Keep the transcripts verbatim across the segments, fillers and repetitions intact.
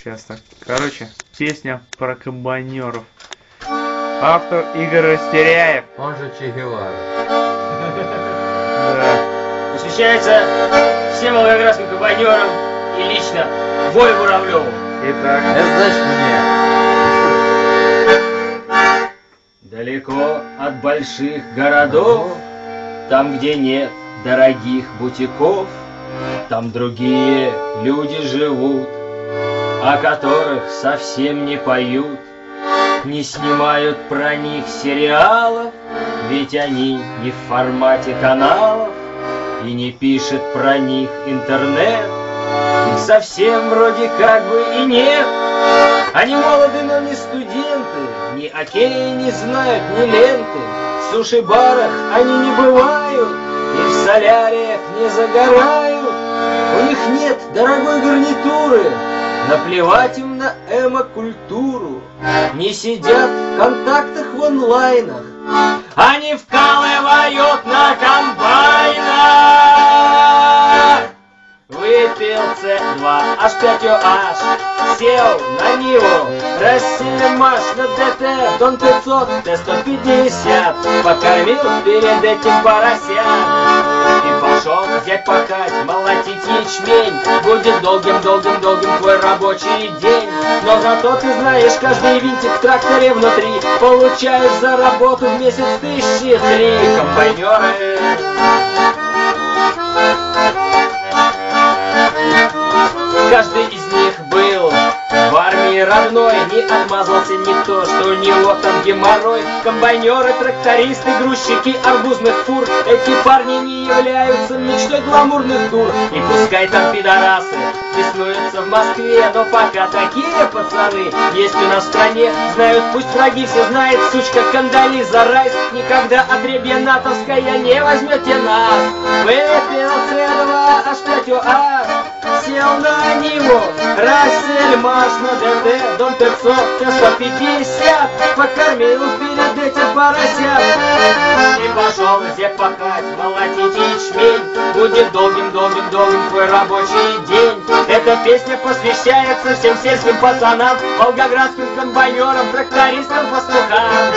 Сейчас так. Короче, песня про комбайнеров. Автор Игорь Растеряев. Он же Че Гевара. Да. Посвящается всем волгоградским комбайнерам и лично Вове Муравлеву. Итак. Это значит мне. Далеко от больших городов, там, где нет дорогих бутиков, там другие люди живут, о которых совсем не поют, не снимают про них сериалов, ведь они не в формате каналов, и не пишет про них интернет. Их совсем вроде как бы и нет. Они молоды, но не студенты, ни окея не знают, ни ленты. В суши-барах они не бывают, и в соляриях не загорают. У них нет дорогой гарнитуры, наплевать им на эмо-культуру. Не сидят в контактах в онлайнах, они вкалывают на комбайнах. Выпил С два, аш пять о аш, сел на Ниву, Россия-Маш на ДТ, Дон пятьсот, Т сто пятьдесят, покормил перед этим поросят. И пошел взять пахать, молотить ячмень, будет долгим-долгим-долгим твой рабочий день. Но зато ты знаешь, каждый винтик в тракторе внутри получаешь за работу в месяц тысячи три. Комбайнеры. Каждый из них был в армии родной, не отмазался никто, что у него там геморрой. Комбайнеры, трактористы, грузчики арбузных фур, эти парни не являются мечтой гламурных дур. И пускай там пидорасы беснуются в Москве, но пока такие пацаны есть у нас в стране. Знают, пусть враги все знают, сучка Кандализа Райс, никогда отребье натовская не возьмете нас. Выпил С два, аш пять о аш, сел на Ниву, Россия-Маш на ДТ, Дон пятьсот, Т сто пятьдесят, покормил перед этим поросят. И пошел зек пахать, молотить ячмень, будет долгим-долгим-долгим твой рабочий день. Эта песня посвящается всем сельским пацанам, волгоградским комбайнерам, трактористам, пастухам.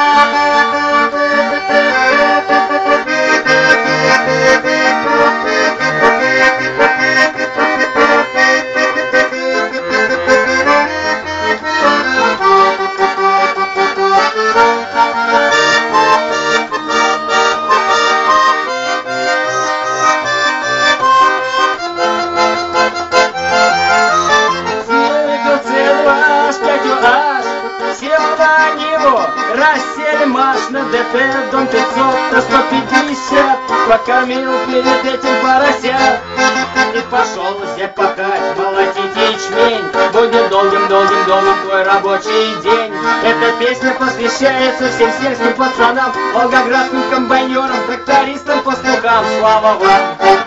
Россия-Маш на ДТ, Дон пятьсот, Т сто пятьдесят, покормил перед этим поросят. И пошел зек пахать, молотить ячмень, будет долгим-долгим-долгим твой рабочий день. Эта песня посвящается всем сельским пацанам, волгоградским комбайнерам, трактористам, пастухам. Слава вам!